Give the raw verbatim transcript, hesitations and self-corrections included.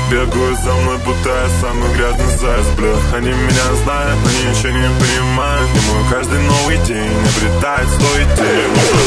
бегают за мной, будто я самый грязный заяц, бля. Они меня знают, но ничего не понимают. И мой каждый новый день обретает сто идей.